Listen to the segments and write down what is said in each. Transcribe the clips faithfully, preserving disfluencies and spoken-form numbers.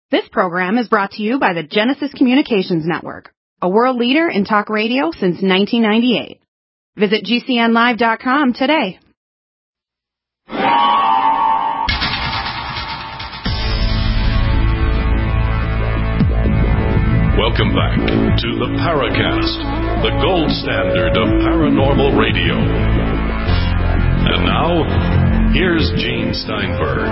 This program is brought to you by the Genesis Communications Network, a world leader in talk radio since nineteen ninety-eight. Visit G C N live dot com today. Welcome back to the Paracast, the gold standard of paranormal radio. And now, here's Gene Steinberg.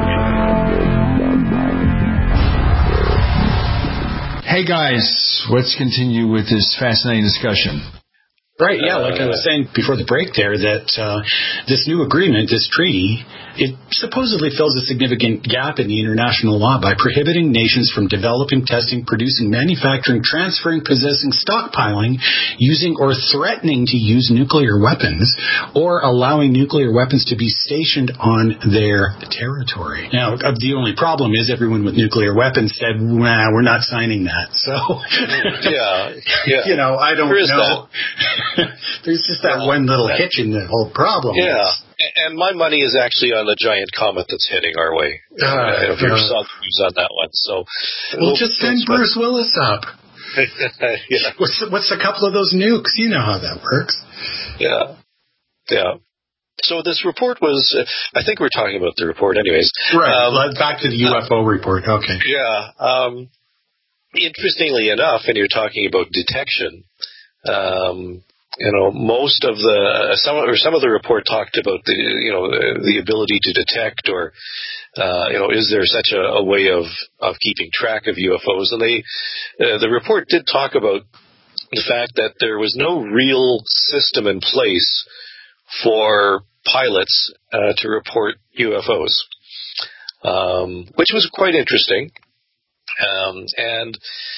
Hey guys, let's continue with this fascinating discussion. Right, yeah, like I was saying before the break there, that uh, this new agreement, this treaty, it supposedly fills a significant gap in the international law by prohibiting nations from developing, testing, producing, manufacturing, transferring, possessing, stockpiling, using, or threatening to use nuclear weapons, or allowing nuclear weapons to be stationed on their territory. Now, uh, the only problem is everyone with nuclear weapons said, nah, we're not signing that. So, yeah, yeah. you know, I don't there is know. There's just that one little hitch in the whole problem. Yeah, and my money is actually on the giant comet that's heading our way. Uh, uh, if you uh, saw the news on that one, so we'll, we'll just send Bruce Willis up. yeah. What's what's a couple of those nukes? You know how that works. Yeah, yeah. So this report was, uh, I think we're talking about the report, anyways. Right. Um, back to the U F O uh, report. Okay. Yeah. Um, interestingly enough, and you're talking about detection. Um, You know, most of the some or some of the report talked about the you know the ability to detect, or uh, you know, is there such a, a way of, of keeping track of U F Os? And they uh, the report did talk about the fact that there was no real system in place for pilots uh, to report U F Os, um, which was quite interesting, um, and.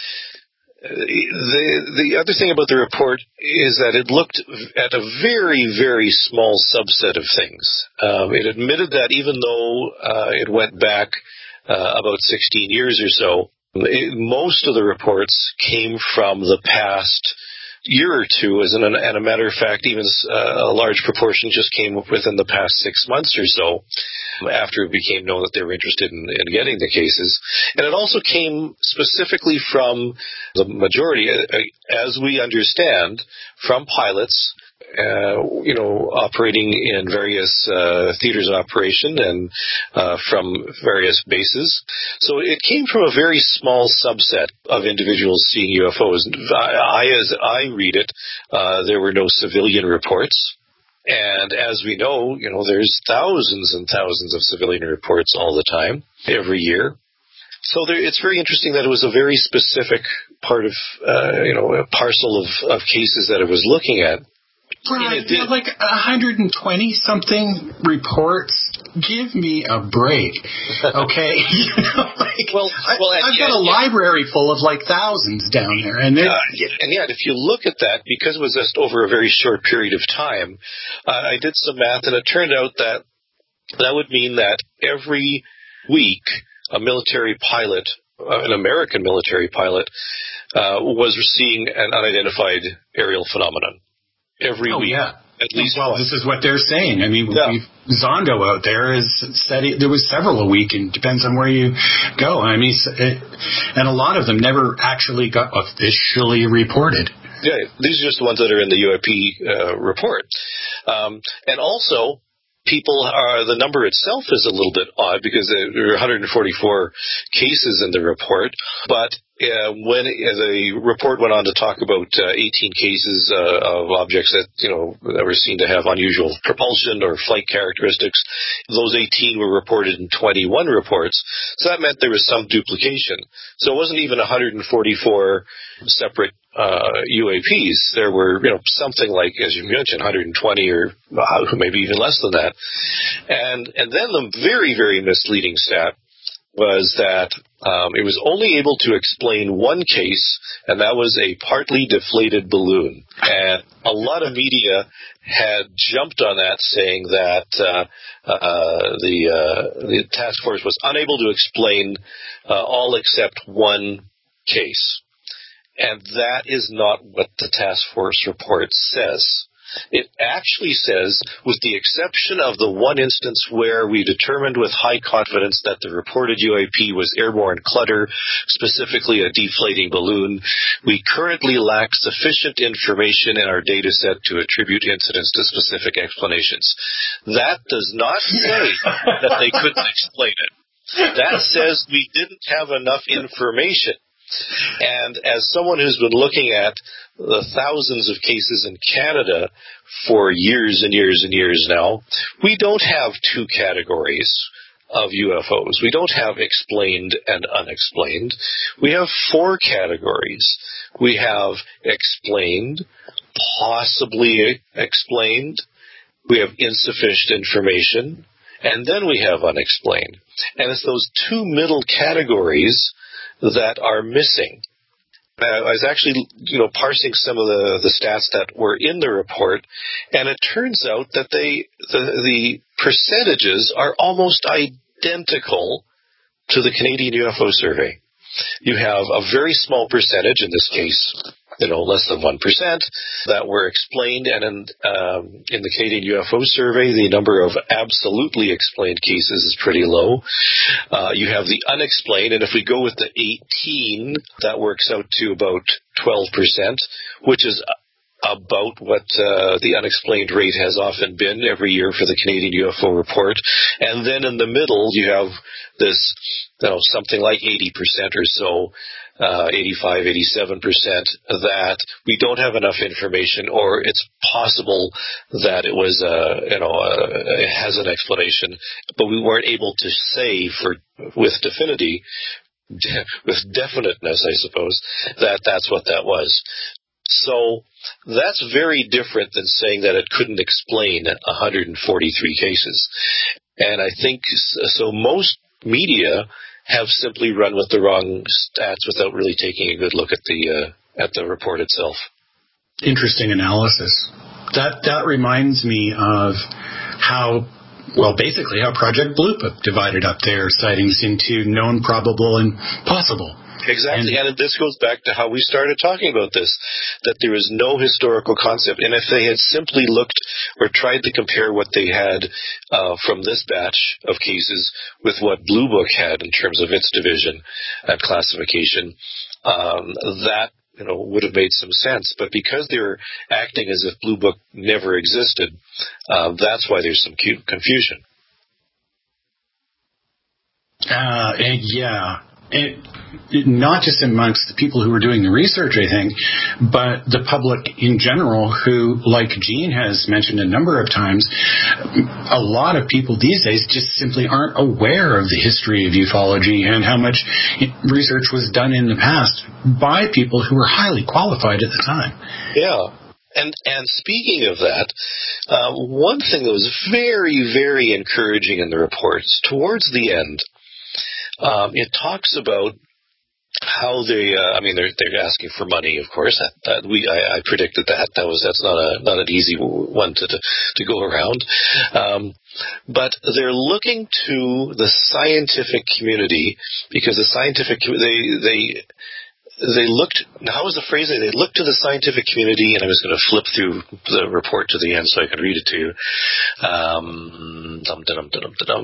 The the other thing about the report is that it looked at a very, very small subset of things. Um, it admitted that even though uh, it went back uh, about sixteen years or so, it, most of the reports came from the past year or two, as in, and a matter of fact, even uh, a large proportion just came up within the past six months or so, after it became known that they were interested in, in getting the cases. And it also came specifically from the majority, as we understand, from pilots, uh, you know, operating in various uh, theaters of operation and uh, from various bases. So it came from a very small subset of individuals seeing U F Os. I, as I read it, uh, there were no civilian reports. And as we know, you know, there's thousands and thousands of civilian reports all the time, every year. So there, it's very interesting that it was a very specific part of, uh, you know, a parcel of, of cases that it was looking at. Right, you know, like one hundred twenty something reports. Give me a break, okay? you know, like, well, well, I, I've yet, got a yet, library full of like thousands down there, and uh, and yet, if you look at that, because it was just over a very short period of time, uh, I did some math, and it turned out that that would mean that every week a military pilot, uh, an American military pilot, uh, was seeing an unidentified aerial phenomenon. Every oh, week, yeah. at least well, one. This is what they're saying. I mean, yeah. we've, Zondo out there has said it, there was several a week, and depends on where you go. I mean, it, and a lot of them never actually got officially reported. Yeah, these are just the ones that are in the U A P uh, report. Um, and also, people are, the number itself is a little bit odd because there are one hundred forty-four cases in the report, but uh, when uh, the report went on to talk about uh, eighteen cases uh, of objects that, you know, that were seen to have unusual propulsion or flight characteristics, those eighteen were reported in twenty-one reports. So that meant there was some duplication. So it wasn't even one hundred forty-four separate uh, U A Ps. There were, you know, something like, as you mentioned, one hundred twenty or uh, maybe even less than that. And and then the very, very misleading stat was that um, it was only able to explain one case, and that was a partly deflated balloon. And a lot of media had jumped on that, saying that uh, uh, the uh, the task force was unable to explain uh, all except one case. And that is not what the task force report says. It actually says, with the exception of the one instance where we determined with high confidence that the reported U A P was airborne clutter, specifically a deflating balloon, we currently lack sufficient information in our data set to attribute incidents to specific explanations. That does not say that they couldn't explain it. That says we didn't have enough information. And as someone who's been looking at the thousands of cases in Canada for years and years and years now, we don't have two categories of U F Os. We don't have explained and unexplained. We have four categories. We have explained, possibly explained, we have insufficient information, and then we have unexplained. And it's those two middle categories that are missing. I was actually, you know, parsing some of the, the stats that were in the report, and it turns out that they the, the percentages are almost identical to the Canadian U F O survey. You have a very small percentage, in this case, you know, less than one percent, that were explained, and in, um, in the Canadian U F O survey, the number of absolutely explained cases is pretty low. Uh, you have the unexplained, and if we go with the eighteen, that works out to about twelve percent, which is about what uh, the unexplained rate has often been every year for the Canadian U F O report. And then in the middle, you have this, you know, something like eighty percent or so, uh, eighty-five, eighty-seven percent, that we don't have enough information, or it's possible that it was, uh, you know, uh, it has an explanation, but we weren't able to say for with definity, with definiteness, I suppose, that that's what that was. So that's very different than saying that it couldn't explain one hundred forty-three cases. And I think, so most media have simply run with the wrong stats without really taking a good look at the uh, at the report itself. Interesting analysis. That that reminds me of how, well, basically how Project Blue Book divided up their sightings into known, probable, and possible. Exactly, and, and this goes back to how we started talking about this, that there is no historical concept. And if they had simply looked or tried to compare what they had uh, from this batch of cases with what Blue Book had in terms of its division and classification, um, that you know would have made some sense. But because they're acting as if Blue Book never existed, uh, that's why there's some cute confusion. Uh, and yeah. It, it, not just amongst the people who are doing the research, I think, but the public in general who, like Gene has mentioned a number of times, a lot of people these days just simply aren't aware of the history of ufology and how much research was done in the past by people who were highly qualified at the time. Yeah. And and speaking of that, uh, one thing that was very, very encouraging in the reports, towards the end, Um, it talks about how they, uh, I mean, they're, they're asking for money, of course. That, that we, I, I predicted that. That was, that's not a, not an easy one to, to, to go around. Um, but they're looking to the scientific community, because the scientific, they, they, they looked, how was the phrase? They looked to the scientific community, and I was going to flip through the report to the end so I can read it to you. Um, dum, dum, dum, dum, dum.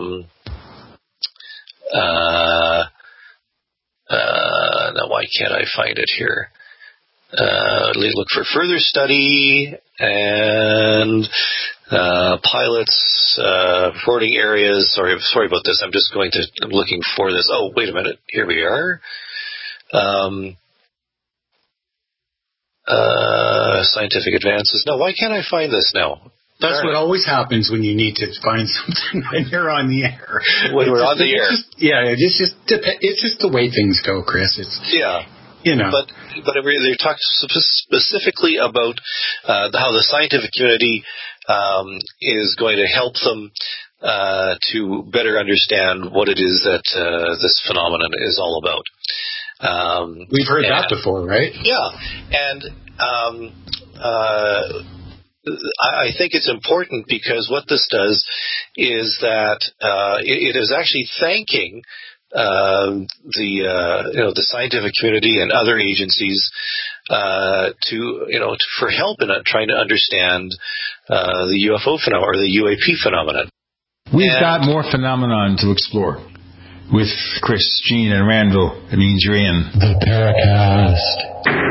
Uh, uh, now why can't I find it here? Uh, look for further study and uh, pilots, uh, reporting areas. Sorry, sorry about this. I'm just going to. I'm looking for this. Oh, wait a minute. Here we are. Um, uh, scientific advances. No, why can't I find this now? That's Sorry. What always happens when you need to find something when you're on the air. When we're on the air. Just, yeah, it's just it's just the way things go, Chris. It's yeah, you know. But but they talked specifically about uh, how the scientific community um, is going to help them uh, to better understand what it is that uh, this phenomenon is all about. Um, We've heard and, that before, right? Yeah, and. Um, uh, I think it's important because what this does is that uh, it, it is actually thanking uh, the uh, you know the scientific community and other agencies uh, to, you know, to, for help in trying to understand uh, the U F O phenomenon or the U A P phenomenon. We've and, got more phenomenon to explore with Chris, Gene, and Randall. It means you're in the Paracast.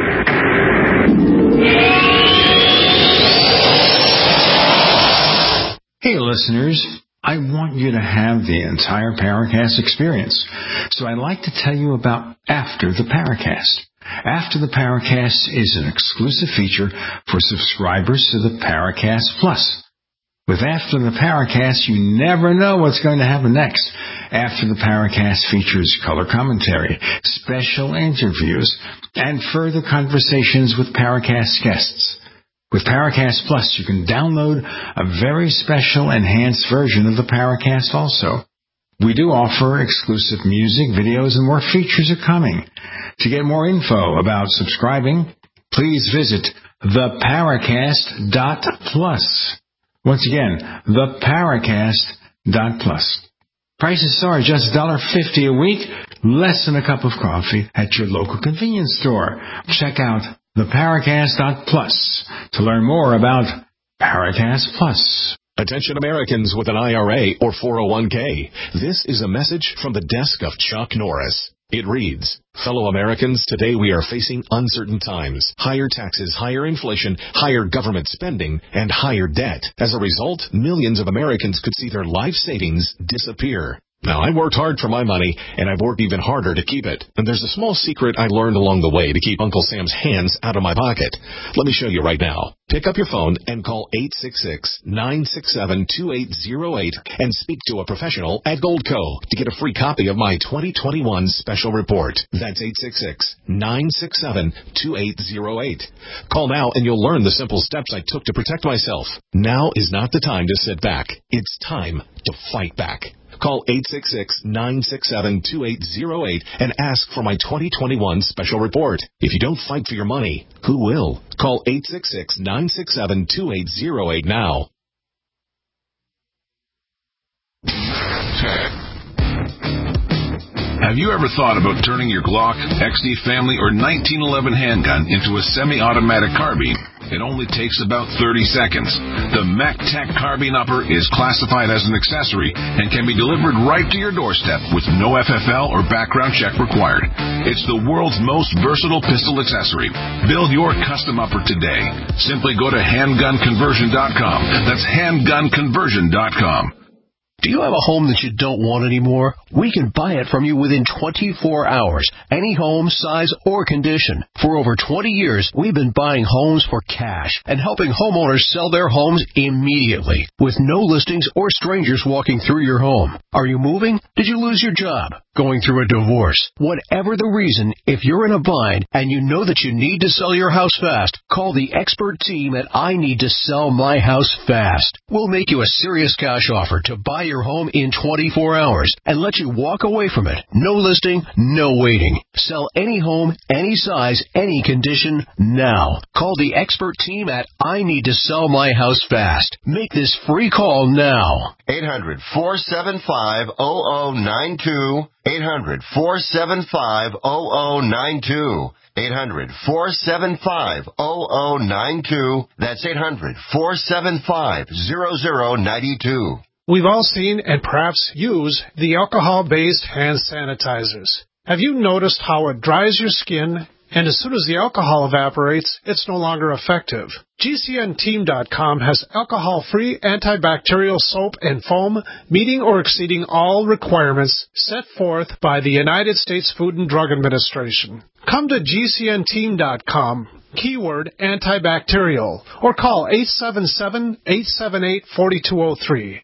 Hey, listeners. I want you to have the entire Paracast experience. So I'd like to tell you about After the Paracast. After the Paracast is an exclusive feature for subscribers to the Paracast Plus. With After the Paracast, you never know what's going to happen next. After the Paracast features color commentary, special interviews, and further conversations with Paracast guests. With Paracast Plus, you can download a very special enhanced version of the Paracast also. We do offer exclusive music, videos, and more features are coming. To get more info about subscribing, please visit the paracast dot plus. Once again, the paracast dot plus. Prices are just one dollar fifty a week, less than a cup of coffee at your local convenience store. Check out the paracast dot plus to learn more about Paracast Plus. Attention Americans with an I R A or four oh one k. This is a message from the desk of Chuck Norris. It reads, fellow Americans, today we are facing uncertain times. Higher taxes, higher inflation, higher government spending, and higher debt. As a result, millions of Americans could see their life savings disappear. Now, I worked hard for my money, and I've worked even harder to keep it. And there's a small secret I learned along the way to keep Uncle Sam's hands out of my pocket. Let me show you right now. Pick up your phone and call eight six six, nine six seven, two eight zero eight and speak to a professional at Goldco to get a free copy of my twenty twenty-one special report. That's eight six six, nine six seven, two eight zero eight. Call now and you'll learn the simple steps I took to protect myself. Now is not the time to sit back. It's time to fight back. Call eight six six, nine six seven, two eight zero eight and ask for my twenty twenty-one special report. If you don't fight for your money, who will? Call eight six six, nine six seven, two eight zero eight now. Have you ever thought about turning your Glock, X D Family, or nineteen eleven handgun into a semi-automatic carbine? It only takes about thirty seconds. The MacTac Carbine Upper is classified as an accessory and can be delivered right to your doorstep with no F F L or background check required. It's the world's most versatile pistol accessory. Build your custom upper today. Simply go to handgun conversion dot com. That's handgun conversion dot com. Do you have a home that you don't want anymore? We can buy it from you within twenty-four hours. Any home, size, or condition. For over twenty years, we've been buying homes for cash and helping homeowners sell their homes immediately with no listings or strangers walking through your home. Are you moving? Did you lose your job? Going through a divorce? Whatever the reason, if you're in a bind and you know that you need to sell your house fast, call the expert team at I Need to Sell My House Fast. We'll make you a serious cash offer to buy your home in twenty-four hours and let you walk away from it. No listing, no waiting. Sell any home, any size, any condition, now. Call the expert team at I Need to Sell My House Fast. Make this free call now. eight hundred, four seven five, zero zero nine two. eight hundred, four seven five, zero zero nine two. eight hundred, four seven five, zero zero nine two. That's eight hundred, four seven five, zero zero nine two. We've all seen and perhaps use the alcohol-based hand sanitizers. Have you noticed how it dries your skin, and as soon as the alcohol evaporates, it's no longer effective? G C N team dot com has alcohol-free antibacterial soap and foam meeting or exceeding all requirements set forth by the United States Food and Drug Administration. Come to G C N team dot com, keyword antibacterial, or call eight seven seven, eight seven eight, four two zero three.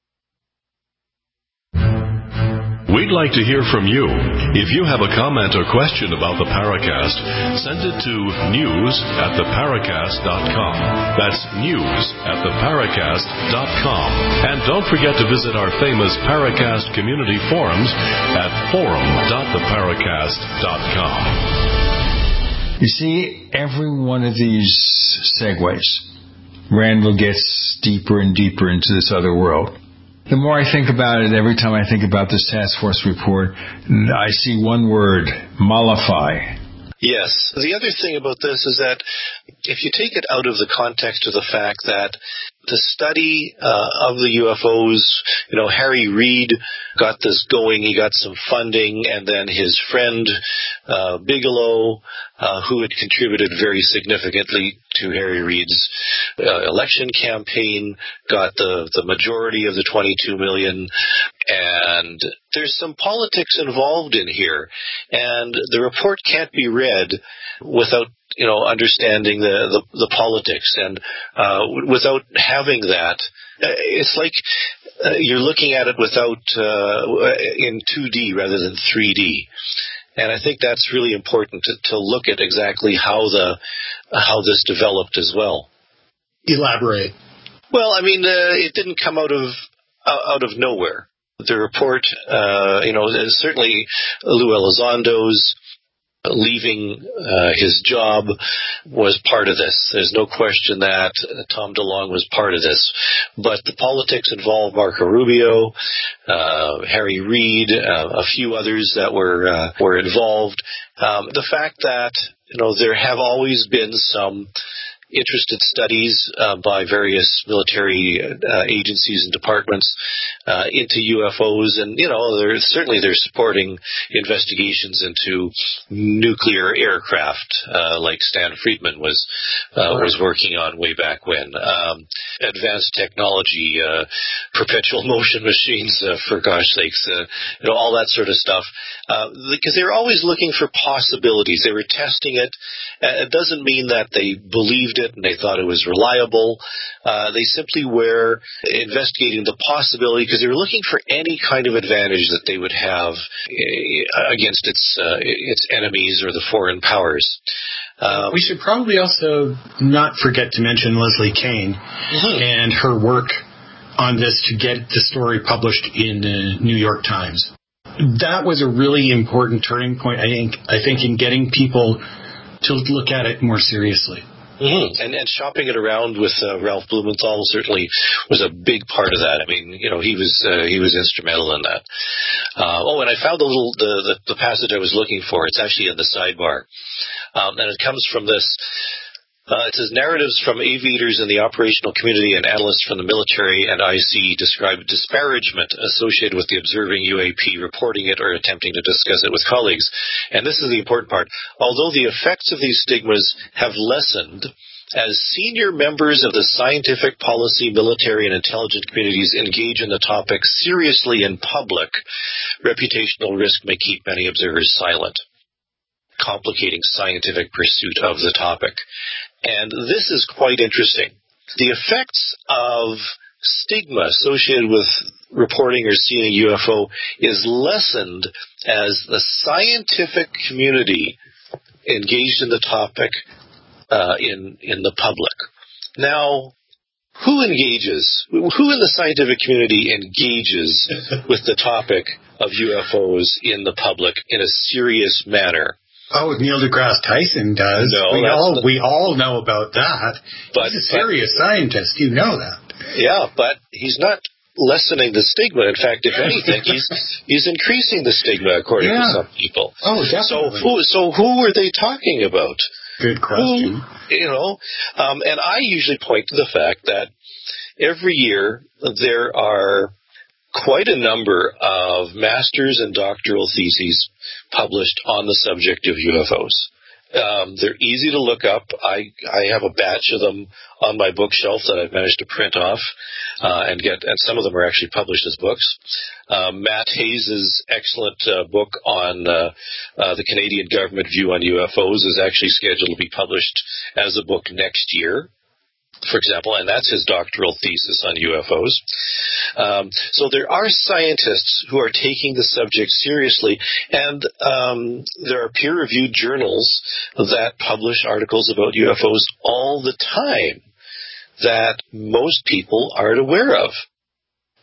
We'd like to hear from you. If you have a comment or question about the Paracast, send it to news at the paracast dot com. That's news at the paracast dot com. And don't forget to visit our famous Paracast community forums at forum dot the paracast dot com. You see, every one of these segues, Randall gets deeper and deeper into this other world. The more I think about it, every time I think about this task force report, I see one word, mollify. Yes. The other thing about this is that if you take it out of the context of the fact that the study uh, of the U F Os, you know, Harry Reid got this going, he got some funding, and then his friend uh, Bigelow, uh, who had contributed very significantly to Harry Reid's uh, election campaign, got the, the majority of the twenty-two million, and there's some politics involved in here, and the report can't be read without, you know, understanding the, the, the politics, and uh, without having that, it's like uh, you're looking at it without uh, in two D rather than three D. And I think that's really important to, to look at exactly how the how this developed as well. Elaborate. Well, I mean, uh, it didn't come out of out of nowhere. The report, uh, you know, certainly Lou Elizondo's leaving uh, his job was part of this. There's no question that uh, Tom DeLonge was part of this. But the politics involved Marco Rubio, uh, Harry Reid, uh, a few others that were uh, were involved. Um, the fact that, you know, there have always been some interested studies uh, by various military uh, agencies and departments uh, into U F Os, and you know, they're certainly they're supporting investigations into nuclear aircraft, uh, like Stan Friedman was uh, was working on way back when. Um, advanced technology, uh, perpetual motion machines, uh, for gosh sakes, uh, you know, all that sort of stuff, uh, because they were always looking for possibilities. They were testing it. Uh, it doesn't mean that they believed it and they thought it was reliable. Uh, they simply were investigating the possibility because they were looking for any kind of advantage that they would have against its uh, its enemies or the foreign powers. Um, we should probably also not forget to mention Leslie Kean mm-hmm. and her work on this to get the story published in the New York Times. That was a really important turning point, I think, I think in getting people to look at it more seriously. Mm-hmm. And, and shopping it around with uh, Ralph Blumenthal certainly was a big part of that. I mean, you know, he was uh, he was instrumental in that. Uh, oh, and I found the little the, the, the passage I was looking for. It's actually in the sidebar, um, and it comes from this. Uh, it says, narratives from aviators in the operational community and analysts from the military and I C describe disparagement associated with the observing U A P, reporting it or attempting to discuss it with colleagues. And this is the important part. Although the effects of these stigmas have lessened, as senior members of the scientific, policy, military, and intelligence communities engage in the topic seriously in public, reputational risk may keep many observers silent, complicating scientific pursuit of the topic. And this is quite interesting. The effects of stigma associated with reporting or seeing a U F O is lessened as the scientific community engaged in the topic uh, in in the public. Now, who engages? Who in the scientific community engages with the topic of U F Os in the public in a serious manner? Oh, Neil deGrasse Tyson does. No, we all the, we all know about that. But, he's a serious but, scientist. You know that. Yeah, but he's not lessening the stigma. In fact, if anything, he's he's increasing the stigma, according yeah. to some people. Oh, definitely. So who so who were they talking about? Good question. Who, you know, um, and I usually point to the fact that every year there are quite a number of master's and doctoral theses published on the subject of U F Os. Um, they're easy to look up. I, I have a batch of them on my bookshelf that I've managed to print off uh, and get, and some of them are actually published as books. Uh, Matt Hayes' excellent uh, book on uh, uh, the Canadian government view on U F Os is actually scheduled to be published as a book next year, for example, and that's his doctoral thesis on U F Os. Um, so there are scientists who are taking the subject seriously, and um, there are peer-reviewed journals that publish articles about U F Os all the time that most people aren't aware of.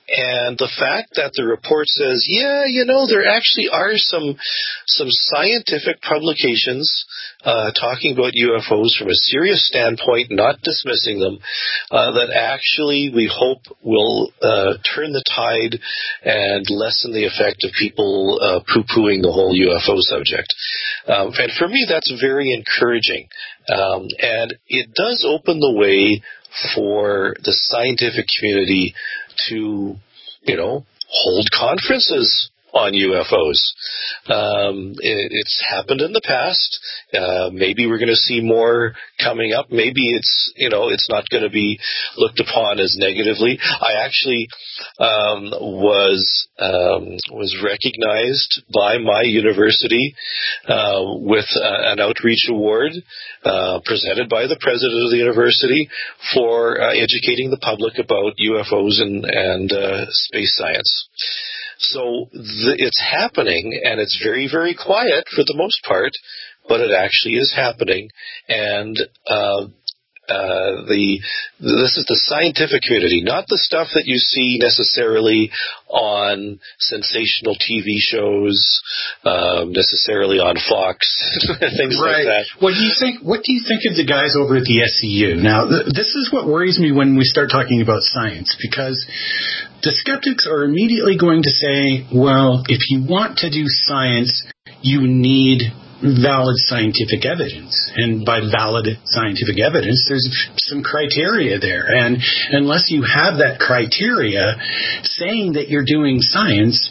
And the fact that the report says, yeah, you know, there actually are some some scientific publications uh, talking about U F Os from a serious standpoint, not dismissing them, uh, that actually we hope will uh, turn the tide and lessen the effect of people uh, poo-pooing the whole U F O subject. Um, and for me, that's very encouraging. Um, and it does open the way for the scientific community to, you know, hold conferences on U F Os. Um, it, it's happened in the past. Uh, maybe we're going to see more coming up. Maybe it's, you know, it's not going to be looked upon as negatively. I actually um, was um, was recognized by my university uh, with uh, an outreach award uh, presented by the president of the university for uh, educating the public about U F Os and, and uh, space science. So th- it's happening, and it's very, very quiet for the most part, but it actually is happening. And uh, uh, the this is the scientific community, not the stuff that you see necessarily on sensational T V shows, um, necessarily on Fox, things right. like that. What do you think? What do you think of the guys over at the S C U? Now, th- this is what worries me when we start talking about science, because the skeptics are immediately going to say, well, if you want to do science, you need valid scientific evidence. And by valid scientific evidence, there's some criteria there. And unless you have that criteria, saying that you're doing science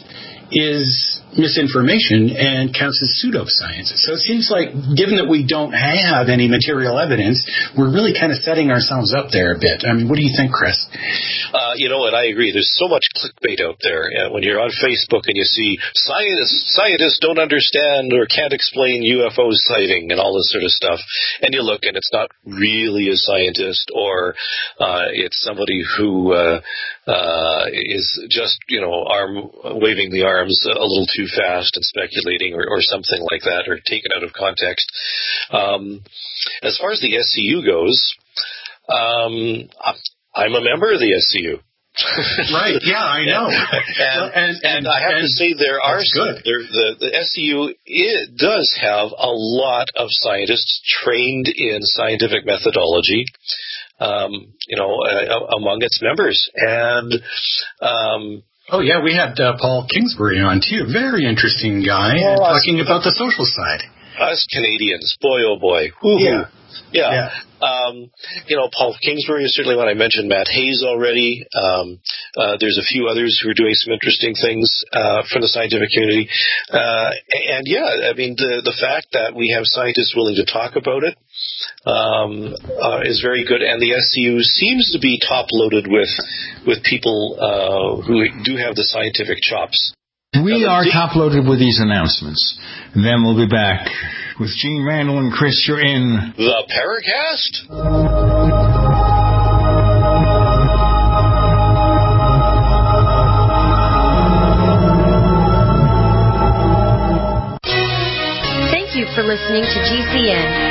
is misinformation and counts as pseudoscience. So it seems like, given that we don't have any material evidence, we're really kind of setting ourselves up there a bit. I mean, what do you think, Chris? Uh, you know, and I agree. There's so much clickbait out there. Uh, when you're on Facebook and you see scientists, scientists don't understand or can't explain U F O sighting and all this sort of stuff, and you look and it's not really a scientist, or uh, it's somebody who uh, uh, is just, you know, arm waving the arms a little too fast and speculating, or, or something like that, or taken out of context. Um, as far as the S C U goes, um, I'm a member of the S C U. Right. Yeah, I know. and, and, and, and I have and to say, there are good. There, the, the S C U it does have a lot of scientists trained in scientific methodology, um, you know, uh, among its members, and um, oh, yeah, we had uh, Paul Kingsbury on, too. Very interesting guy, well, talking us, about the social side. Us Canadians, boy, oh, boy. Woo-hoo. Yeah. Yeah. yeah. Um, you know, Paul Kingsbury is certainly one. I mentioned Matt Hayes already. Um, uh, there's a few others who are doing some interesting things uh, for the scientific community. Uh, and, yeah, I mean, the, the fact that we have scientists willing to talk about it um, uh, is very good. And the S C U seems to be top-loaded with, with people uh, who do have the scientific chops. We are top-loaded with these announcements. And then we'll be back with Gene Randall and Chris. You're in the Paracast. Thank you for listening to G C N.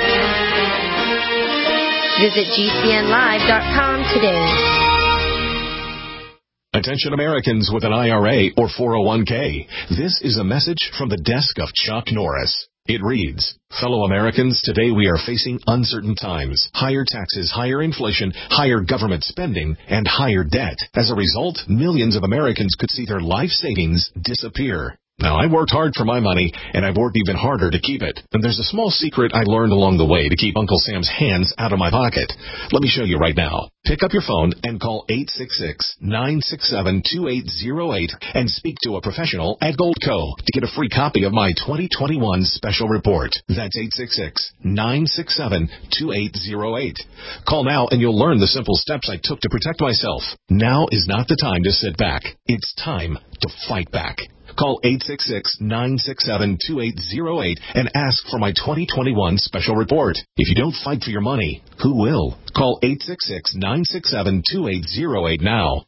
Visit G C N live dot com today. Attention Americans with an I R A or four oh one k. This is a message from the desk of Chuck Norris. It reads, fellow Americans, today we are facing uncertain times. Higher taxes, higher inflation, higher government spending, and higher debt. As a result, millions of Americans could see their life savings disappear. Now, I worked hard for my money, and I've worked even harder to keep it. And there's a small secret I learned along the way to keep Uncle Sam's hands out of my pocket. Let me show you right now. Pick up your phone and call eight six six, nine six seven, two eight zero eight and speak to a professional at Goldco to get a free copy of my twenty twenty-one special report. That's eight six six, nine six seven, two eight zero eight. Call now and you'll learn the simple steps I took to protect myself. Now is not the time to sit back. It's time to fight back. Call eight six six, nine six seven, two eight zero eight and ask for my twenty twenty-one special report. If you don't fight for your money, who will? Call eight six six, nine six seven, two eight zero eight now.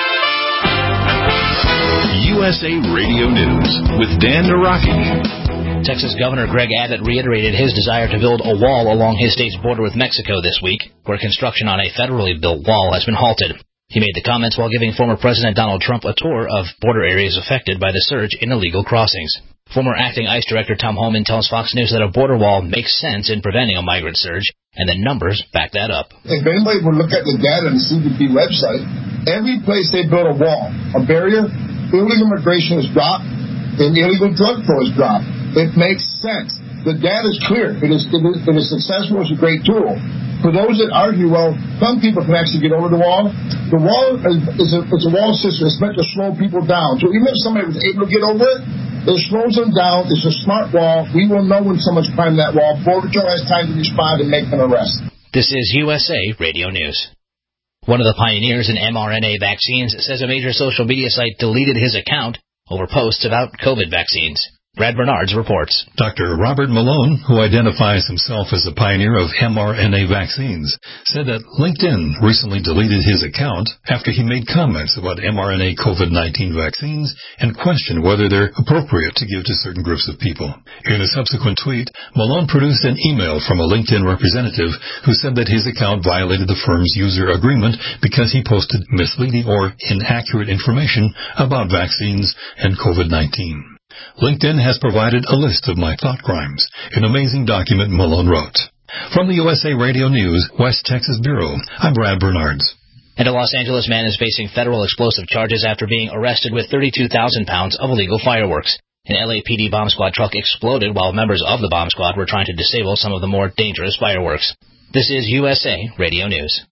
U S A Radio News with Dan Naraki. Texas Governor Greg Abbott reiterated his desire to build a wall along his state's border with Mexico this week, where construction on a federally built wall has been halted. He made the comments while giving former President Donald Trump a tour of border areas affected by the surge in illegal crossings. Former acting ICE Director Tom Homan tells Fox News that a border wall makes sense in preventing a migrant surge, and the numbers back that up. If anybody would look at the data on the C B P website, every place they build a wall, a barrier, illegal immigration is dropped, and illegal drug flow is dropped. It makes sense. The data is clear. It is, it is, it is successful. It's a great tool. For those that argue, well, some people can actually get over the wall. The wall is a, it's a wall system. It's meant to slow people down. So even if somebody was able to get over it, it slows them down. It's a smart wall. We will know when someone's climbed that wall. Border Patrol has time to respond and make an arrest. This is U S A Radio News. One of the pioneers in mRNA vaccines says a major social media site deleted his account over posts about COVID vaccines. Brad Bernards reports. Doctor Robert Malone, who identifies himself as a pioneer of mRNA vaccines, said that LinkedIn recently deleted his account after he made comments about mRNA COVID nineteen vaccines and questioned whether they're appropriate to give to certain groups of people. In a subsequent tweet, Malone produced an email from a LinkedIn representative who said that his account violated the firm's user agreement because he posted misleading or inaccurate information about vaccines and COVID nineteen. LinkedIn has provided a list of my thought crimes, an amazing document Malone wrote. From the U S A Radio News, West Texas Bureau, I'm Brad Bernards. And a Los Angeles man is facing federal explosive charges after being arrested with thirty-two thousand pounds of illegal fireworks. An L A P D bomb squad truck exploded while members of the bomb squad were trying to disable some of the more dangerous fireworks. This is U S A Radio News.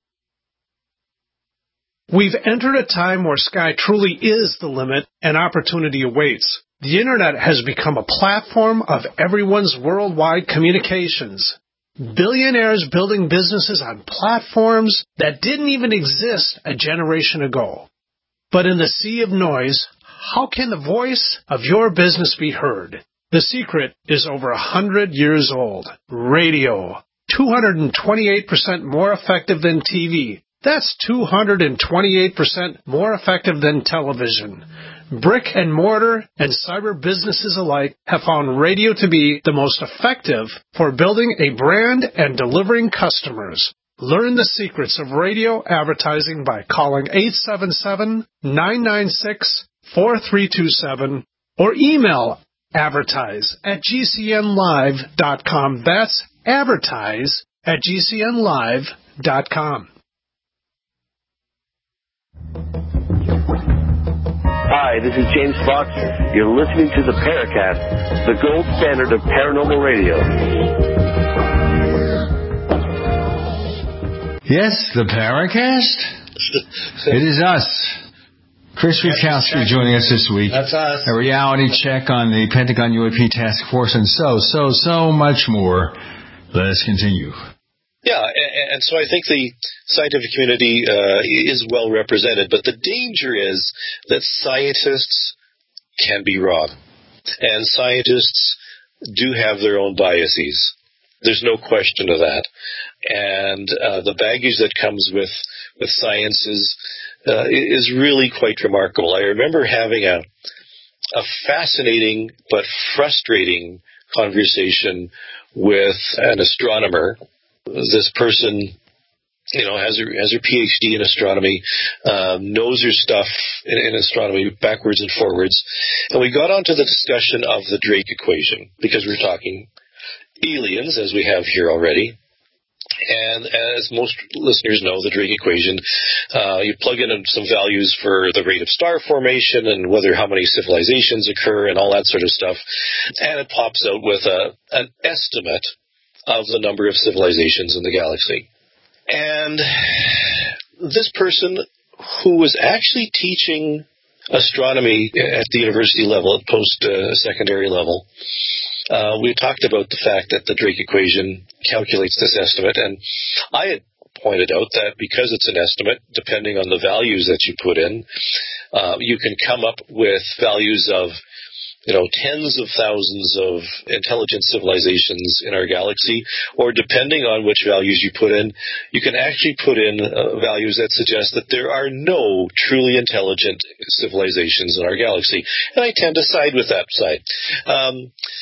We've entered a time where sky truly is the limit and opportunity awaits. The Internet has become a platform of everyone's worldwide communications. Billionaires building businesses on platforms that didn't even exist a generation ago. But in the sea of noise, how can the voice of your business be heard? The secret is over a hundred years old. Radio. two hundred twenty-eight percent more effective than T V. That's two hundred twenty-eight percent more effective than television. Brick and mortar and cyber businesses alike have found radio to be the most effective for building a brand and delivering customers. Learn the secrets of radio advertising by calling eight seven seven, nine nine six, four three two seven or email advertise at g c n live dot com. That's advertise at g c n live dot com. Hi, this is James Fox. You're listening to the Paracast, the gold standard of paranormal radio. Yes, the Paracast. It is us. Chris Rutkowski joining us this week. That's us. A reality check on the Pentagon U A P task force and so, so, so much more. Let us continue. Yeah, and so I think the scientific community uh, is well represented, but the danger is that scientists can be wrong, and scientists do have their own biases. There's no question of that, and uh, the baggage that comes with with science is uh, is really quite remarkable. I remember having a a fascinating but frustrating conversation with an astronomer. This person, you know, has her has her P H D in astronomy, um, knows her stuff in, in astronomy backwards and forwards, and we got onto the discussion of the Drake equation because we're talking aliens, as we have here already. And as most listeners know, the Drake equation, uh, you plug in some values for the rate of star formation and whether how many civilizations occur and all that sort of stuff, and it pops out with a an estimate of the number of civilizations in the galaxy. And this person, who was actually teaching astronomy at the university level, at post-secondary uh, level, uh, we talked about the fact that the Drake equation calculates this estimate, and I had pointed out that because it's an estimate, depending on the values that you put in, uh, you can come up with values of you know, tens of thousands of intelligent civilizations in our galaxy, or depending on which values you put in, you can actually put in uh, values that suggest that there are no truly intelligent civilizations in our galaxy. And I tend to side with that side. Um,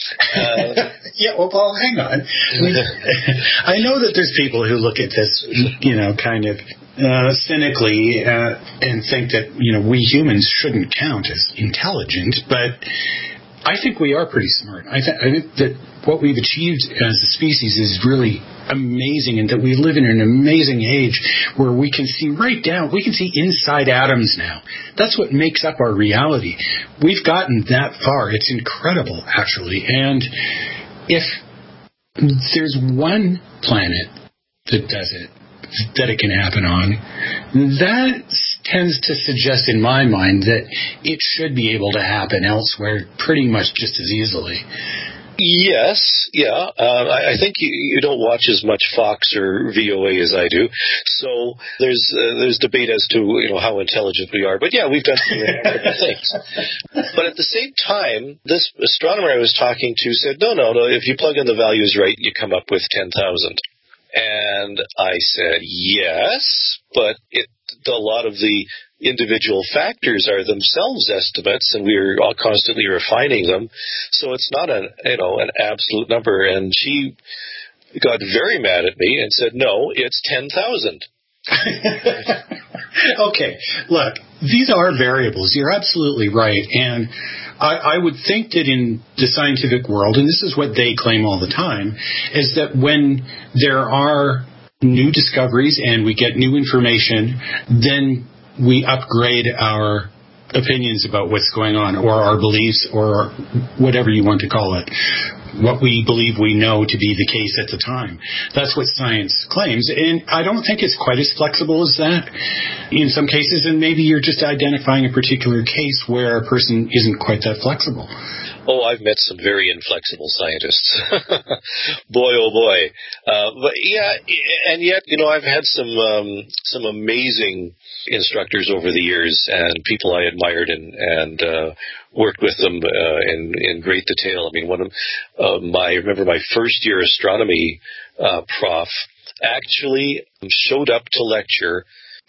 Uh, yeah, well, Paul, hang on. I know that there's people who look at this, you know, kind of uh, cynically uh, and think that, you know, we humans shouldn't count as intelligent, but I think we are pretty smart. I, th- I think that what we've achieved as a species is really amazing, and that we live in an amazing age where we can see right down, we can see inside atoms now. That's what makes up our reality. We've gotten that far. It's incredible, actually. And if there's one planet that does it, that it can happen on, that tends to suggest in my mind that it should be able to happen elsewhere pretty much just as easily. Yes, yeah. Uh, I, I think you, you don't watch as much Fox or V O A as I do, so there's uh, there's debate as to you know how intelligent we are. But yeah, we've done some remarkable things. But at the same time, this astronomer I was talking to said, no, no, no. If you plug in the values right, you come up with ten thousand. And I said, yes, but it, a lot of the individual factors are themselves estimates, and we're all constantly refining them. So it's not an, you know, an absolute number. And she got very mad at me and said, no, it's ten thousand. Okay, look, these are variables. You're absolutely right. And I, I would think that in the scientific world, and this is what they claim all the time, is that when there are new discoveries and we get new information, then we upgrade our opinions about what's going on, or our beliefs, or whatever you want to call it, what we believe we know to be the case at the time. That's what science claims, and I don't think it's quite as flexible as that in some cases, and maybe you're just identifying a particular case where a person isn't quite that flexible. Oh, I've met some very inflexible scientists. Boy, oh boy. Uh, but yeah, and yet, you know, I've had some um, some amazing instructors over the years, and people I admired and, and uh, worked with them uh, in, in great detail. I mean, one of uh, my, I remember my first year astronomy uh, prof actually showed up to lecture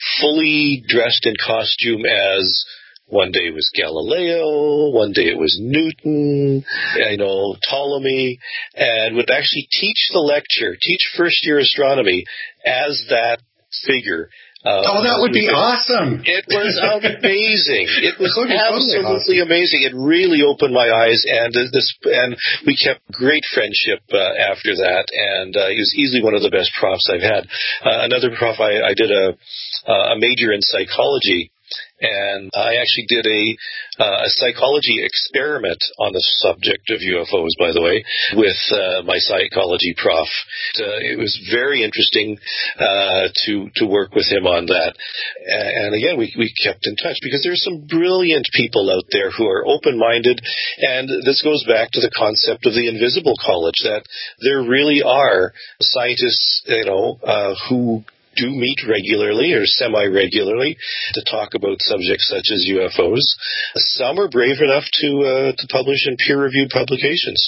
fully dressed in costume as one day it was Galileo, one day it was Newton, you know, Ptolemy, and would actually teach the lecture, teach first year astronomy as that figure. Uh, oh, that would be awesome. It was amazing. It was absolutely amazing. It really opened my eyes, and this, and we kept great friendship uh, after that, and uh, he was easily one of the best profs I've had. Uh, another prof, I, I did a, a major in psychology, and I actually did a, uh, a psychology experiment on the subject of U F Os, by the way, with uh, my psychology prof. Uh, it was very interesting uh, to to work with him on that. And again, we, we kept in touch because there's some brilliant people out there who are open-minded, and this goes back to the concept of the invisible college, that there really are scientists, you know, uh, who do meet regularly or semi-regularly to talk about subjects such as U F Os. Some are brave enough to uh, to publish in peer-reviewed publications.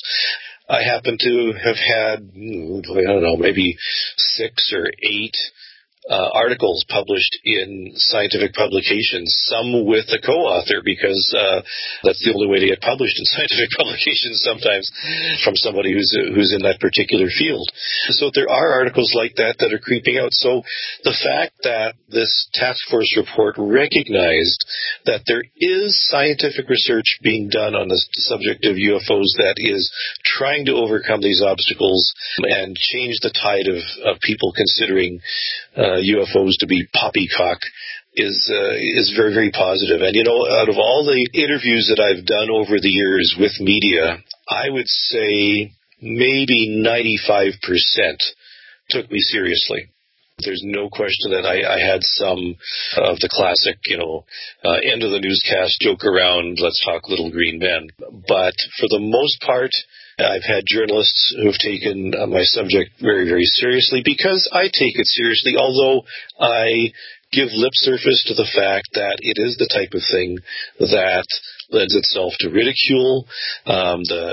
I happen to have had, I don't know, maybe six or eight uh, articles published in scientific publications, some with a co-author, because uh, that's the only way to get published in scientific publications sometimes, from somebody who's who's in that particular field. So there are articles like that that are creeping out. So the fact that this task force report recognized that there is scientific research being done on the subject of U F Os that is trying to overcome these obstacles and change the tide of, of people considering uh, U F Os to be poppycock is uh, is very, very positive. And, you know, out of all the interviews that I've done over the years with media, I would say maybe ninety-five percent took me seriously. There's no question that I, I had some of the classic, you know, uh, end of the newscast joke around, let's talk little green men. But for the most part, I've had journalists who have taken uh, my subject very, very seriously, because I take it seriously, although I give lip surface to the fact that it is the type of thing that lends itself to ridicule. Um, the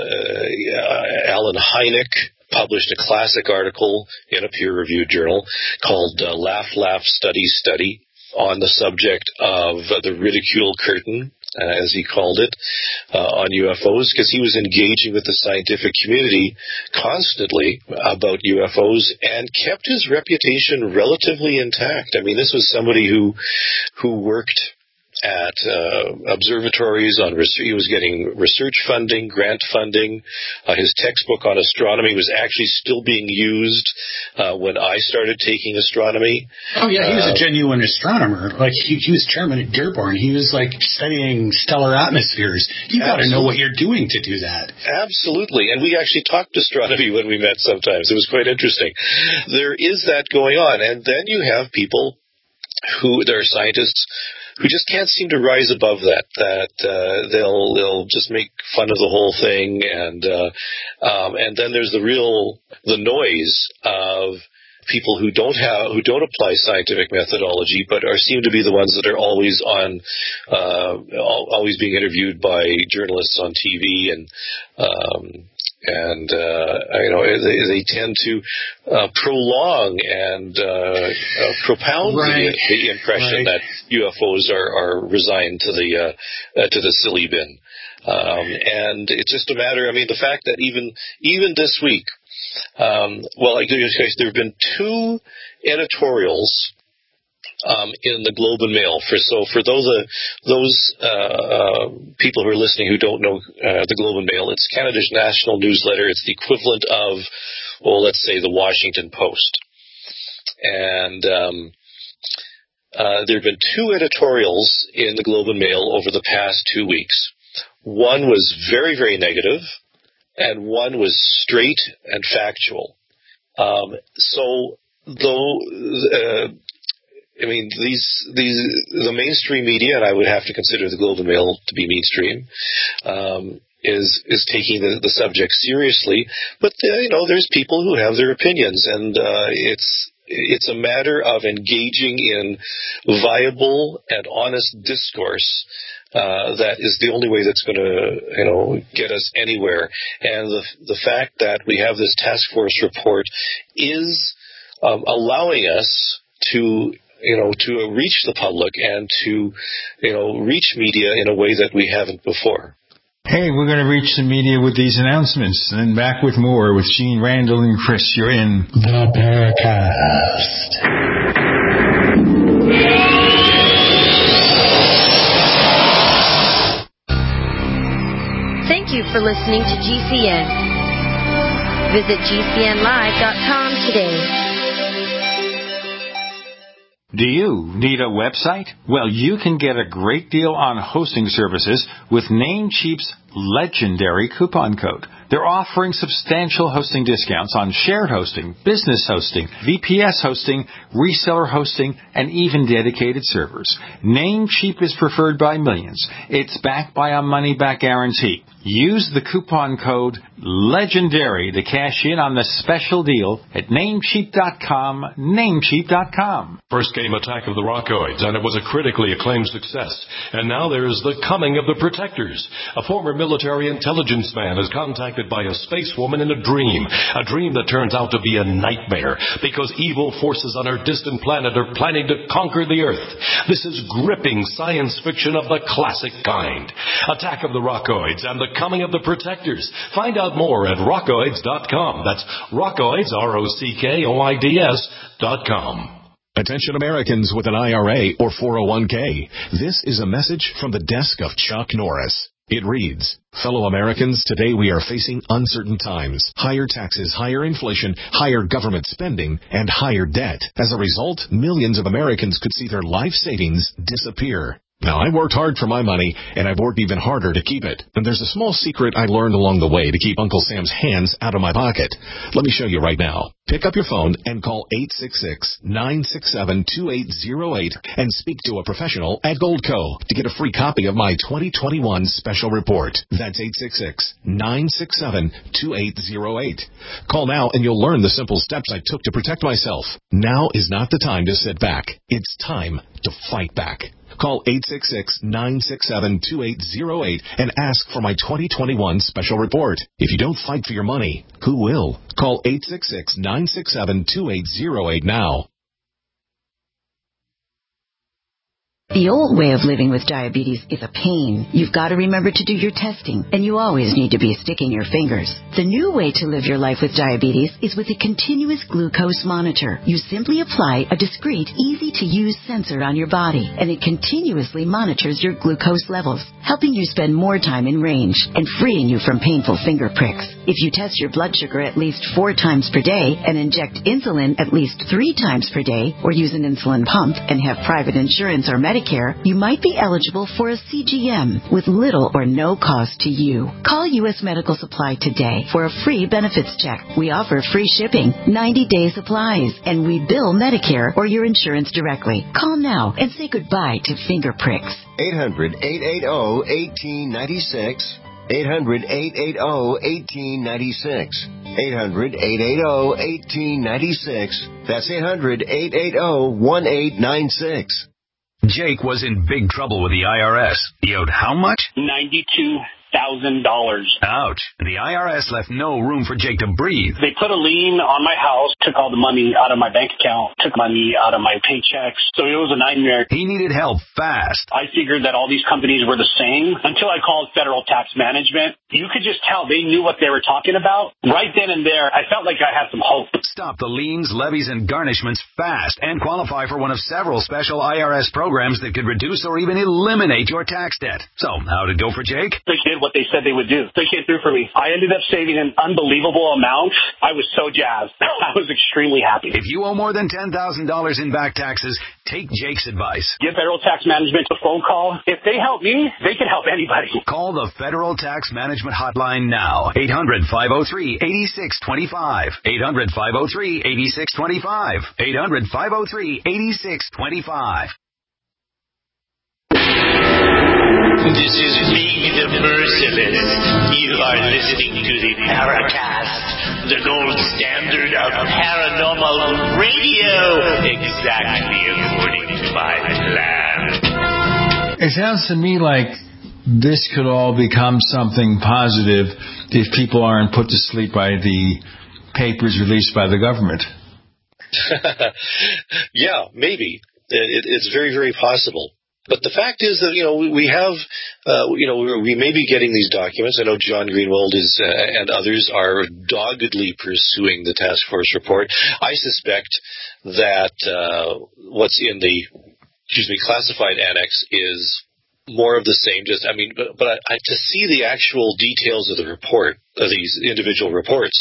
uh, Alan Hynek published a classic article in a peer-reviewed journal called uh, Laugh, Laugh, Study, Study on the subject of uh, the ridicule curtain uh, as he called it, uh, on U F Os, because he was engaging with the scientific community constantly about U F Os and kept his reputation relatively intact. I mean, this was somebody who who worked at uh, observatories on research. He was getting research funding, grant funding. Uh, his textbook on astronomy was actually still being used uh, when I started taking astronomy. Oh yeah, he was uh, a genuine astronomer. Like he, he was chairman at Dearborn. He was like studying stellar atmospheres. You got to know what you're doing to do that. Absolutely, and we actually talked astronomy when we met. Sometimes it was quite interesting. There is that going on, and then you have people who there are scientists who just can't seem to rise above that, that uh, they'll they'll just make fun of the whole thing, and uh, um, and then there's the real, the noise of people who don't have, who don't apply scientific methodology, but are seem to be the ones that are always on, uh, always being interviewed by journalists on T V, and um, and uh, you know they, they tend to uh, prolong and uh, uh, propound right. the, the impression right. that U F Os are, are resigned to the uh, uh, to the silly bin, um, and it's just a matter. I mean, the fact that even even this week, um, well, I give you a case. There have been two editorials Um, in the Globe and Mail. For so for those uh, those uh, uh, people who are listening who don't know uh, the Globe and Mail, it's Canada's national newsletter. It's the equivalent of, well, let's say the Washington Post. And um, uh, there have been two editorials in the Globe and Mail over the past two weeks. One was very, very negative, and one was straight and factual. Um, so though. Uh, I mean, these, these, the mainstream media, and I would have to consider the Globe and Mail to be mainstream, um, is, is taking the, the subject seriously. But, uh, you know, there's people who have their opinions, and, uh, it's, it's a matter of engaging in viable and honest discourse, uh, that is the only way that's going to, you know, get us anywhere. And the, the fact that we have this task force report is, um, allowing us to, you know, to reach the public and to, you know, reach media in a way that we haven't before. Hey, we're going to reach the media with these announcements, and then back with more with Gene Randall and Chris. You're in the Paracast. Thank you for listening to G C N. Visit G C N live dot com today. Do you need a website? Well, you can get a great deal on hosting services with Namecheap's legendary coupon code. They're offering substantial hosting discounts on shared hosting, business hosting, V P S hosting, reseller hosting, and even dedicated servers. Namecheap is preferred by millions. It's backed by a money-back guarantee. Use the coupon code LEGENDARY to cash in on the special deal at Namecheap dot com, Namecheap dot com. First came Attack of the Rockoids, and it was a critically acclaimed success. And now there's The Coming of the Protectors. A former military intelligence man is contacted by a space woman in a dream, a dream that turns out to be a nightmare because evil forces on her distant planet are planning to conquer the Earth. This is gripping science fiction of the classic kind. Attack of the Rockoids and The Coming of the Protectors. Find out more at rockoids dot com. That's Rockoids, R O C K O I D S dot com. Attention Americans with an I R A or four oh one k. This is a message from the desk of Chuck Norris. It reads, fellow Americans, today we are facing uncertain times. Higher taxes, higher inflation, higher government spending, and higher debt. As a result, millions of Americans could see their life savings disappear. Now, I worked hard for my money, and I've worked even harder to keep it. And there's a small secret I learned along the way to keep Uncle Sam's hands out of my pocket. Let me show you right now. Pick up your phone and call eight six six, nine six seven, two eight zero eight and speak to a professional at Goldco to get a free copy of my twenty twenty-one special report. That's eight six six, nine six seven, two eight zero eight. Call now and you'll learn the simple steps I took to protect myself. Now is not the time to sit back. It's time to fight back. Call eight six six, nine six seven, two eight zero eight and ask for my twenty twenty-one special report. If you don't fight for your money, who will? Call eight six six, nine six seven, two eight zero eight now. The old way of living with diabetes is a pain. You've got to remember to do your testing, and you always need to be sticking your fingers. The new way to live your life with diabetes is with a continuous glucose monitor. You simply apply a discreet, easy-to-use sensor on your body, and it continuously monitors your glucose levels, helping you spend more time in range and freeing you from painful finger pricks. If you test your blood sugar at least four times per day and inject insulin at least three times per day, or use an insulin pump and have private insurance or Medicare, you might be eligible for a C G M with little or no cost to you. Call U S Medical Supply today for a free benefits check. We offer free shipping, ninety-day supplies, and we bill Medicare or your insurance directly. Call now and say goodbye to finger pricks. eight hundred, eight eight zero, one eight nine six. eight hundred, eight eight zero, one eight nine six. eight hundred, eight eight zero, one eight nine six. That's eight hundred, eight eight zero, one eight nine six. Jake was in big trouble with the I R S. He owed how much? ninety-two thousand dollars. Ouch. The I R S left no room for Jake to breathe. They put a lien on my house, took all the money out of my bank account, took money out of my paychecks. So it was a nightmare. He needed help fast. I figured that all these companies were the same until I called Federal Tax Management. You could just tell they knew what they were talking about. Right then and there, I felt like I had some hope. Stop the liens, levies, and garnishments fast and qualify for one of several special I R S programs that could reduce or even eliminate your tax debt. So, how'd it go for Jake? They did what they said they would do. They came through for me. I ended up saving an unbelievable amount. I was so jazzed. I was extremely happy. If you owe more than ten thousand dollars in back taxes, take Jake's advice. Give Federal Tax Management a phone call. If they help me, they can help anybody. Call the Federal Tax Management Hotline now. eight hundred, five oh three, eight six two five. eight hundred, five oh three, eight six two five. eight hundred, five oh three, eight six two five. This is Big the Merciless. You are listening to the Paracast, the gold standard of paranormal radio, exactly according to my plan. It sounds to me like this could all become something positive if people aren't put to sleep by the papers released by the government. Yeah, maybe. It, it's very, very possible. But the fact is that, you know, we have, uh, you know, we may be getting these documents. I know John Greenwald is, uh, and others are doggedly pursuing the task force report. I suspect that uh, what's in the, excuse me, classified annex is more of the same. Just, I mean, but, but I, I, to see the actual details of the report, of these individual reports,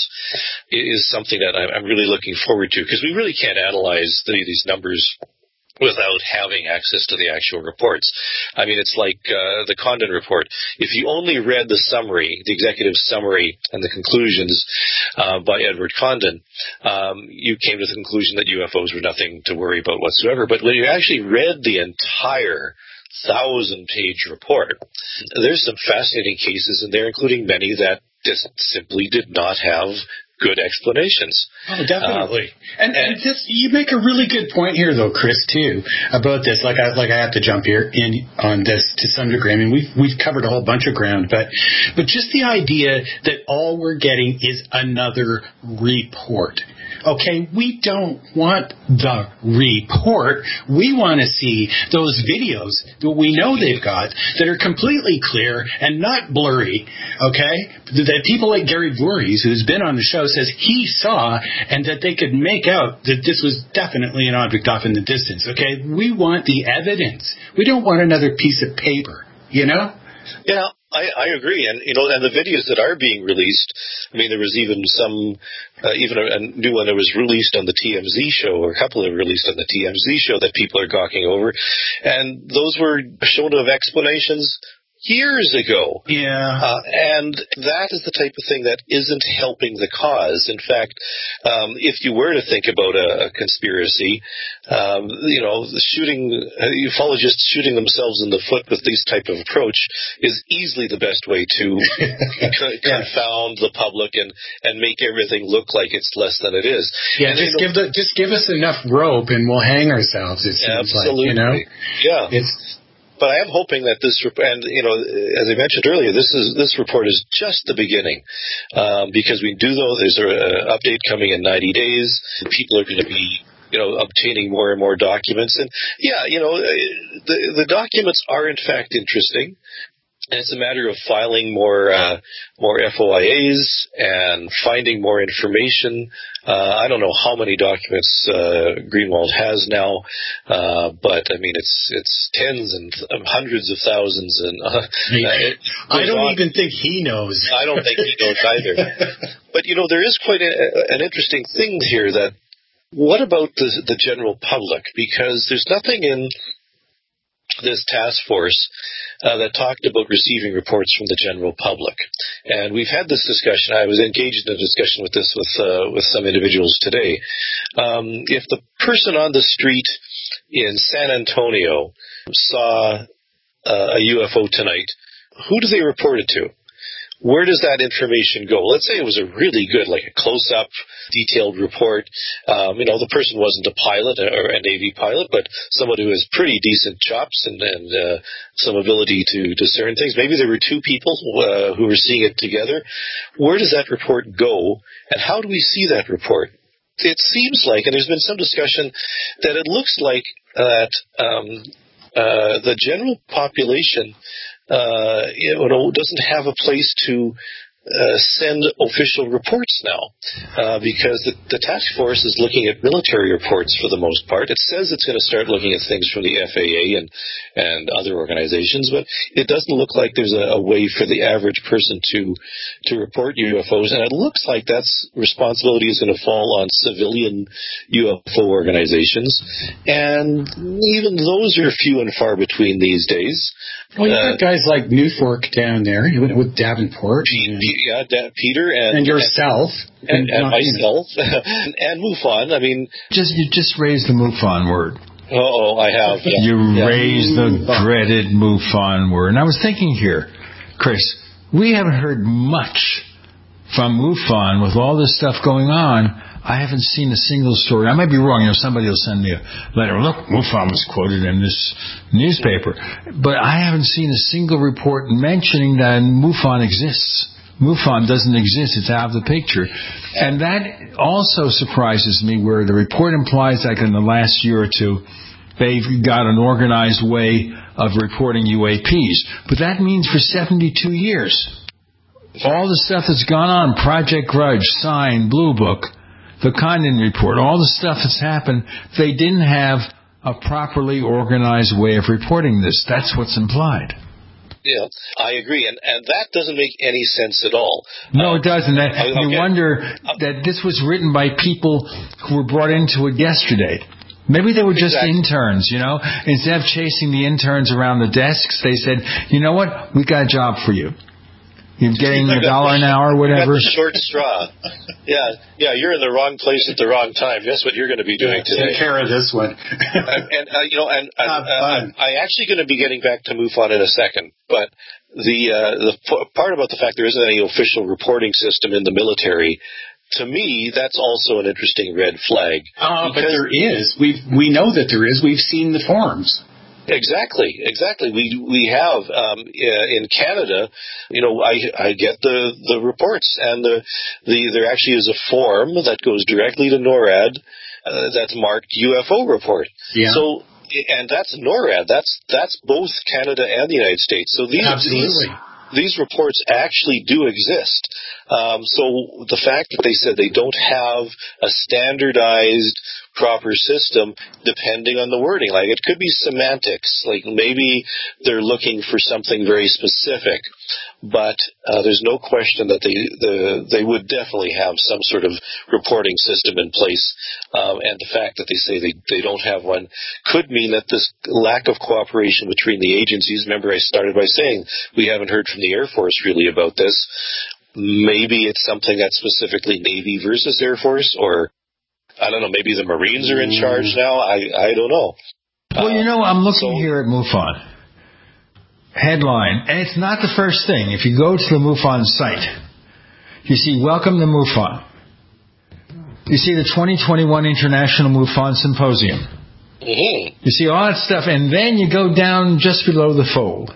is something that I'm, I'm really looking forward to, because we really can't analyze the, these numbers without having access to the actual reports. I mean, it's like uh, the Condon report. If you only read the summary, the executive summary and the conclusions uh, by Edward Condon, um, you came to the conclusion that U F Os were nothing to worry about whatsoever. But when you actually read the entire thousand-page report, there's some fascinating cases in there, including many that just simply did not have good explanations. Oh, definitely. Um, and and this, you make a really good point here, though, Chris, too, about this. Like I like I have to jump here in on this to some degree. I mean, we've we've covered a whole bunch of ground, but but just the idea that all we're getting is another report. Okay, we don't want the report. We want to see those videos that we know they've got that are completely clear and not blurry, okay? That people like Gary Voorhees, who's been on the show, says he saw, and that they could make out that this was definitely an object off in the distance, okay? We want the evidence. We don't want another piece of paper, you know? Yeah, I, I agree. And, you know, and the videos that are being released, I mean, there was even some, uh, even a, a new one that was released on the T M Z show, or a couple that were released on the T M Z show that people are gawking over. And those were shown to have explanations years ago. Yeah. Uh, and that is the type of thing that isn't helping the cause. In fact, um, if you were to think about a, a conspiracy, um, you know, shooting, uh, ufologists shooting themselves in the foot with this type of approach is easily the best way to co- yeah. confound the public and, and make everything look like it's less than it is. Yeah, and, just you know, give the just give us enough rope and we'll hang ourselves, it seems absolutely. like, you know? Yeah. It's But I am hoping that this, and you know, as I mentioned earlier, this is this report is just the beginning, um, because we do know there's an update coming in ninety days. People are going to be you know, obtaining more and more documents. And yeah, you know, the the documents are in fact interesting. And it's a matter of filing more uh, more F O I As and finding more information. Uh, I don't know how many documents uh, Greenwald has now, uh, but I mean it's it's tens and th- hundreds of thousands. And uh, I, I don't on. even think he knows. I don't think he knows either. But you know, there is quite a, an interesting thing here. That what about the the general public? Because there's nothing in this task force uh, that talked about receiving reports from the general public. And we've had this discussion. I was engaged in a discussion with this with uh, with some individuals today. Um, if the person on the street in San Antonio saw uh, a U F O tonight, who do they report it to? Where does that information go? Let's say it was a really good, like a close-up, detailed report. Um, you know, the person wasn't a pilot or a Navy pilot, but someone who has pretty decent chops and, and uh, some ability to discern things. Maybe there were two people uh, who were seeing it together. Where does that report go, and how do we see that report? It seems like, and there's been some discussion, that it looks like that um, uh, the general population Uh, you know, doesn't have a place to uh, send official reports now, uh, because the, the task force is looking at military reports for the most part. It says it's going to start looking at things from the F A A and and other organizations, but it doesn't look like there's a, a way for the average person to to report U F Os, and it looks like that's responsibility is going to fall on civilian U F O organizations, and even those are few and far between these days. Well, you've got uh, guys like Newfork down there with Davenport. P- P- yeah, da- Peter and... And yourself. And, and, and myself. and, and MUFON. I mean... Just You just raised the MUFON word. Oh, I have. Yeah. You yeah. raised the MUFON. dreaded MUFON word. And I was thinking here, Chris, we haven't heard much from MUFON with all this stuff going on. I haven't seen a single story. I might be wrong. You know, somebody will send me a letter. Look, MUFON was quoted in this newspaper. But I haven't seen a single report mentioning that MUFON exists. MUFON doesn't exist. It's out of the picture. And that also surprises me, where the report implies that in the last year or two, they've got an organized way of reporting U A Ps. But that means for seventy-two years, all the stuff that's gone on, Project Grudge, Sign, Blue Book, the Condon Report, all the stuff that's happened, they didn't have a properly organized way of reporting this. That's what's implied. Yeah, I agree, and and that doesn't make any sense at all. No, it doesn't. That, okay. You wonder that this was written by people who were brought into it yesterday. Maybe they were just exactly. interns, you know. Instead of chasing the interns around the desks, they said, you know what, we got a job for you. You're getting a dollar an hour, whatever. You got the short straw. Yeah, yeah. You're in the wrong place at the wrong time. Guess what you're going to be doing yeah, today? Take care of this one. and, and uh, you know, and, and uh, I'm actually going to be getting back to MUFON in a second. But the uh, the p- part about the fact there isn't any official reporting system in the military, to me, that's also an interesting red flag. Uh, but there is. We we know that there is. We've seen the forms. Exactly, exactly. We we have um, in Canada, you know, I I get the, the reports, and the the there actually is a form that goes directly to NORAD uh, that's marked U F O report. Yeah. So, and that's NORAD. That's that's both Canada and the United States. So these Absolutely. these, these reports actually do exist. Um, so the fact that they said they don't have a standardized proper system, depending on the wording. Like, it could be semantics. Like, maybe they're looking for something very specific, but uh, there's no question that they the, they would definitely have some sort of reporting system in place. Um, and the fact that they say they, they don't have one could mean that this lack of cooperation between the agencies, remember I started by saying we haven't heard from the Air Force really about this. Maybe it's something that's specifically Navy versus Air Force, or I don't know, maybe the Marines are in charge now. I, I don't know. Well, you know, I'm looking so, here at MUFON. Headline, and it's not the first thing. If you go to the MUFON site, you see, welcome to MUFON. You see the twenty twenty-one International MUFON Symposium. Mm-hmm. You see all that stuff, and then you go down just below the fold.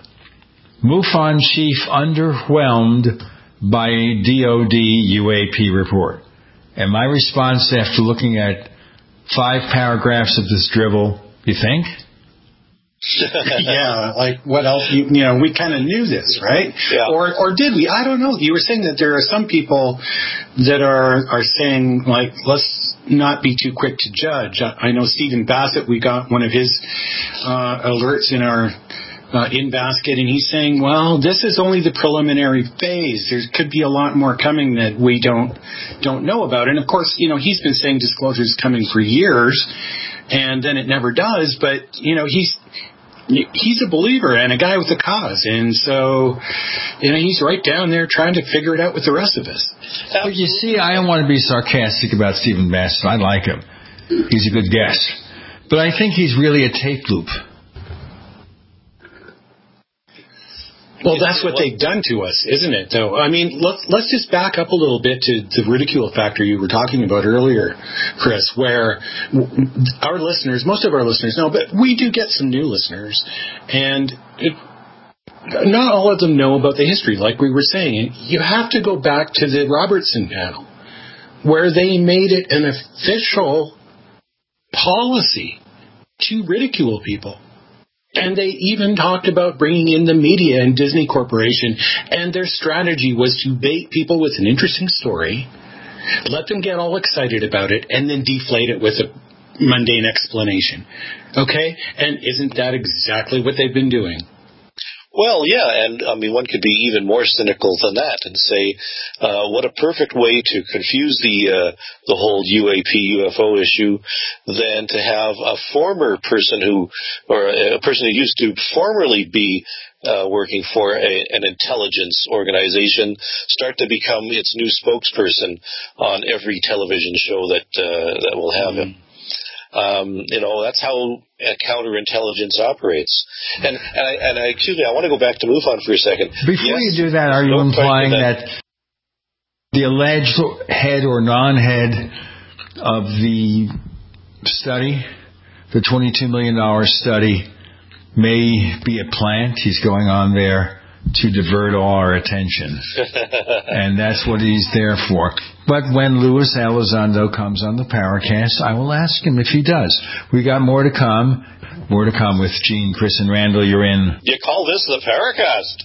MUFON chief underwhelmed by D O D U A P report. And my response after looking at five paragraphs of this drivel, you think? Yeah, like what else? You, you know, we kind of knew this, right? Yeah. Or or did we? I don't know. You were saying that there are some people that are are saying, like, let's not be too quick to judge. I, I know Stephen Bassett, we got one of his uh, alerts in our uh, in basket, and he's saying, well, this is only the preliminary phase. There could be a lot more coming that we don't don't know about. And of course, you know, he's been saying disclosure is coming for years, and then it never does. But you know, he's he's a believer and a guy with a cause, and so you know, he's right down there trying to figure it out with the rest of us. But you see, I don't want to be sarcastic about Stephen Bassett. I like him. He's a good guest. But I think he's really a tape loop. Well, that's what they've done to us, isn't it, though? I mean, let's, let's just back up a little bit to the ridicule factor you were talking about earlier, Chris, where our listeners, most of our listeners know, but we do get some new listeners, and it, not all of them know about the history, like we were saying. You have to go back to the Robertson panel, where they made it an official policy to ridicule people. And they even talked about bringing in the media and Disney Corporation, and their strategy was to bait people with an interesting story, let them get all excited about it, and then deflate it with a mundane explanation. Okay? And isn't that exactly what they've been doing? Well, yeah, and I mean, one could be even more cynical than that and say, uh, what a perfect way to confuse the uh, the whole U A P U F O issue than to have a former person who, or a person who used to formerly be uh, working for a, an intelligence organization, start to become its new spokesperson on every television show that uh, that will have him. Um, you know, that's how counterintelligence operates. And, and, I, and I, excuse me, I want to go back to MUFON for a second. Before yes, you do that, are you no implying that, that the alleged head or non-head of the study, the twenty-two million dollars study, may be a plant he's going on there to divert all our attention? And that's what he's there for. But when Louis Elizondo comes on the Paracast, I will ask him if he does. We got more to come. More to come with Gene, Chris, and Randall. You're in. You call this the Paracast?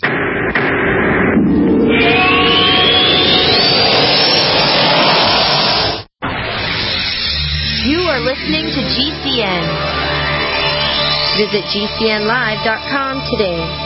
You are listening to G C N. Visit G C N live dot com today.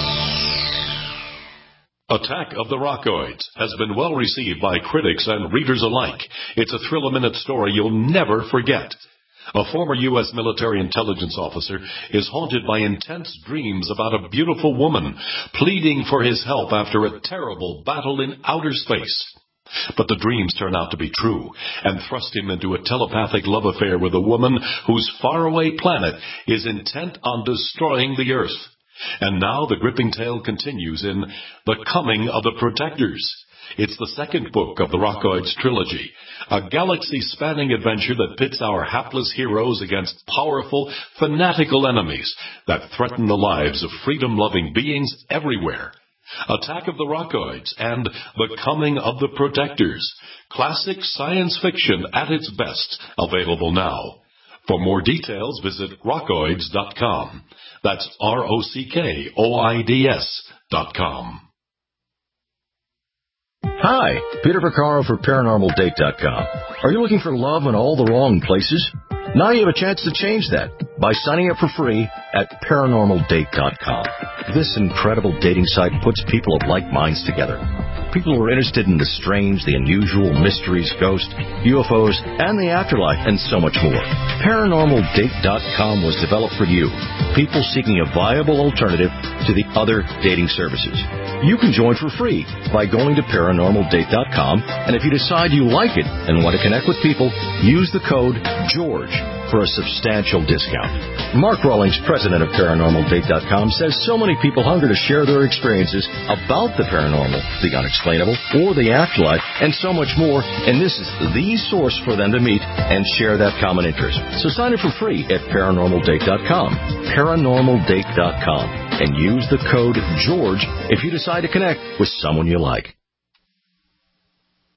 Attack of the Rockoids has been well received by critics and readers alike. It's a thrill-a-minute story you'll never forget. A former U S military intelligence officer is haunted by intense dreams about a beautiful woman pleading for his help after a terrible battle in outer space. But the dreams turn out to be true and thrust him into a telepathic love affair with a woman whose faraway planet is intent on destroying the Earth. And now the gripping tale continues in The Coming of the Protectors. It's the second book of the Rockoids trilogy, a galaxy-spanning adventure that pits our hapless heroes against powerful, fanatical enemies that threaten the lives of freedom-loving beings everywhere. Attack of the Rockoids and The Coming of the Protectors. Classic science fiction at its best, available now. For more details, visit rockoids dot com. That's R O C K O I D S dot com. Hi, Peter Vaccaro for paranormal date dot com. Are you looking for love in all the wrong places? Now you have a chance to change that by signing up for free at paranormal date dot com. This incredible dating site puts people of like minds together. People who are interested in the strange, the unusual, mysteries, ghosts, U F Os, and the afterlife, and so much more. paranormal date dot com was developed for you, people seeking a viable alternative to the other dating services. You can join for free by going to paranormal date dot com, and if you decide you like it and want to connect with people, use the code GEORGE for a substantial discount. Mark Rawlings, president of paranormal date dot com, says so many people hunger to share their experiences about the paranormal, the unexplainable, or the afterlife, and so much more, and this is the source for them to meet and share that common interest. So sign up for free at paranormal date dot com, paranormal date dot com, and use the code GEORGE if you decide to connect with someone you like.